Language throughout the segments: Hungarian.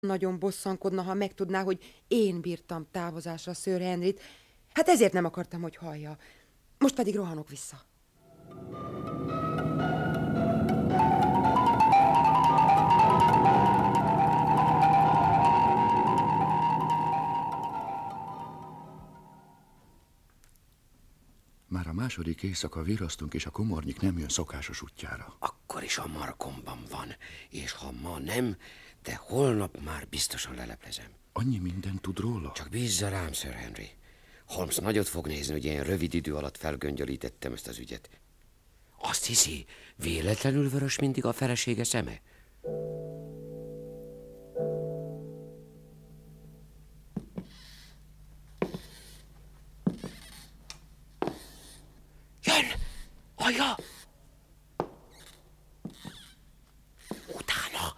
Nagyon bosszankodna, ha megtudná, hogy én bírtam távozásra Sir Henryt. Hát ezért nem akartam, hogy hallja. Most pedig rohanok vissza. Már a második éjszaka virasztunk, és a komornyik nem jön szokásos útjára. Akkor is a markomban van, és ha ma nem, de holnap már biztosan leleplezem. Annyi mindent tud róla? Csak bízza rám, Sir Henry. Holmes nagyot fog nézni, hogy ilyen rövid idő alatt felgöngyölítettem ezt az ügyet. Azt hiszi, véletlenül vörös mindig a felesége szeme? Jön! Hallja! Utána!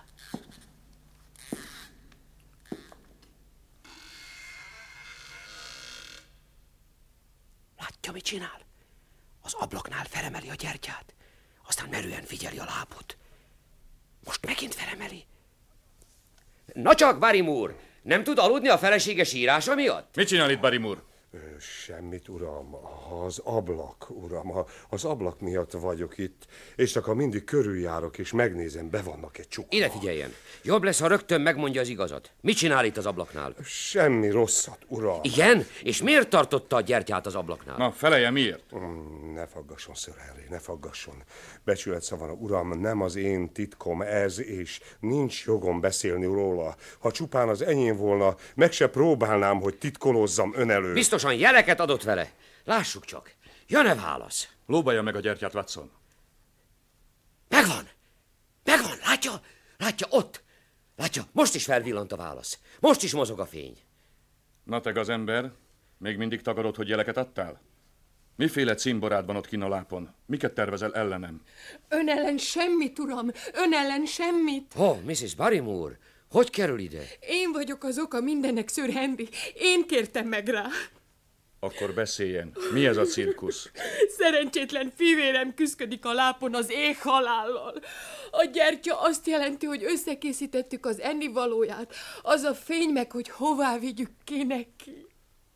Látja, mit csinál? Az ablaknál felemeli a gyertyát, aztán merően figyeli a lábot. Most megint felemeli. Na csak, Barrymore! Nem tud aludni a felesége sírása miatt? Mit csinál itt, Barrymore? Semmit, uram. Az ablak, uram. Az ablak miatt vagyok itt, és csak ha mindig körüljárok, és megnézem, be vannak-e csukva. Ide figyeljen. Jobb lesz, ha rögtön megmondja az igazat. Mit csinál itt az ablaknál? Semmi rosszat, uram. Igen? És miért tartotta a gyertyát az ablaknál? Na, felelje, miért? Ne faggasson, Sir Henry, ne faggasson. Becsület szavana, uram, nem az én titkom ez, és nincs jogom beszélni róla. Ha csupán az enyém volna, meg se próbálnám, hogy titkolozzam ön előtt. Biztosan jeleket adott vele. Lássuk csak. Jön-e válasz? Lóbalja meg a gyertyát, Watson. Megvan! Megvan! Látja? Látja, ott! Látja, most is felvillant a válasz. Most is mozog a fény. Na te gazember, még mindig tagadod, hogy jeleket adtál? Miféle cimborád van ott kinn a lápon? Miket tervezel ellenem? Ön ellen semmit, uram! Ön ellen semmit! Mrs. Barrymore, hogy kerül ide? Én vagyok az oka mindennek, Sir Henry. Én kértem meg rá. Akkor beszéljen. Mi ez a cirkusz? Szerencsétlen fivérem küszködik a lápon az éhhalállal. A gyertya azt jelenti, hogy összekészítettük az ennivalóját. Az a fény meg, hogy hová vigyük ki neki.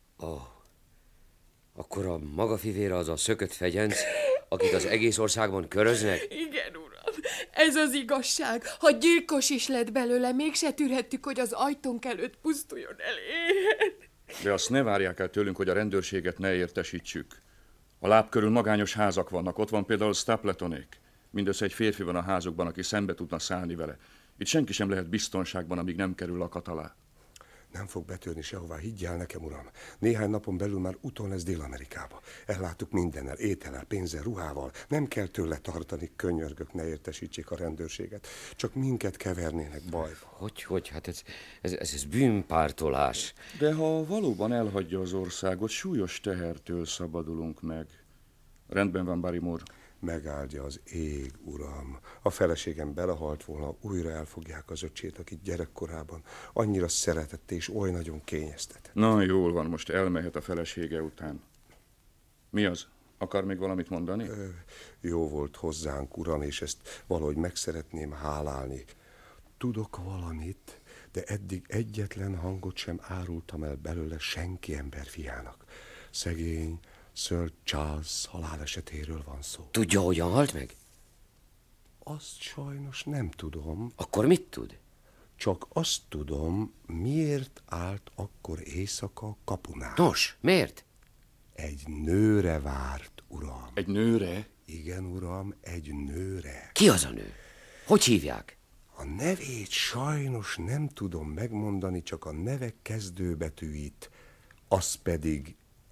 Akkor a maga fivére az a szökött fegyenc, akit az egész országban köröznek? Igen, uram. Ez az igazság. Ha gyilkos is lett belőle, mégse tűrhettük, hogy az ajtónk előtt pusztuljon el éhen. De azt ne várják el tőlünk, hogy a rendőrséget ne értesítsük. A láb körül magányos házak vannak. Ott van például Stapletonék. Mindössze egy férfi van a házukban, aki szembe tudna szállni vele. Itt senki sem lehet biztonságban, amíg nem kerül lakat alá. Nem fog betörni sehová, higgyel nekem, uram. Néhány napon belül már úton lesz Dél-Amerikába. Elláttuk mindennel, étellel, pénzzel, ruhával. Nem kell tőle tartani, könyörgök, ne értesítsék a rendőrséget. Csak minket kevernének bajba. Hogy? Hát ez bűnpártolás. De ha valóban elhagyja az országot, súlyos tehertől szabadulunk meg. Rendben van, Barrymore. Megáldja az ég, uram. A feleségem belehalt volna, újra elfogják az öcsét, akit gyerekkorában annyira szeretett és oly nagyon kényeztetett. Na, jól van, most elmehet a felesége után. Mi az? Akar még valamit mondani? Jó volt hozzánk, uram, és ezt valahogy meg szeretném hálálni. Tudok valamit, de eddig egyetlen hangot sem árultam el belőle senki emberfiának. Szegény Sir Charles halálesetéről van szó. Tudja, hogyan halt meg? Azt sajnos nem tudom. Akkor mit tud? Csak azt tudom, miért állt akkor éjszaka a kapunál. Nos, miért? Egy nőre várt, uram. Egy nőre? Igen, uram, egy nőre. Ki az a nő? Hogy hívják? A nevét sajnos nem tudom megmondani, csak a nevek kezdőbetűit, az pedig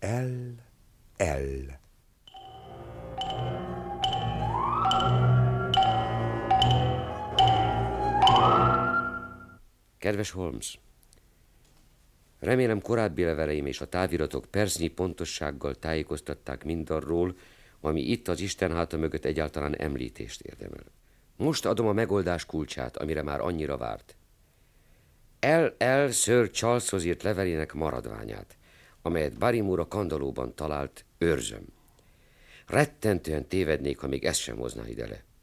L. Kedves Holmes, remélem korábbi leveleim és a táviratok percnyi pontossággal tájékoztatták mindarról, ami itt az Isten háta mögött egyáltalán említést érdemel. Most adom a megoldás kulcsát, amire már annyira várt. L. Sir Charleshoz írt levelének maradványát, amelyet Barrymore a kandallóban talált, őrzöm. Rettentően tévednék, ha még ezt sem hozná ide le.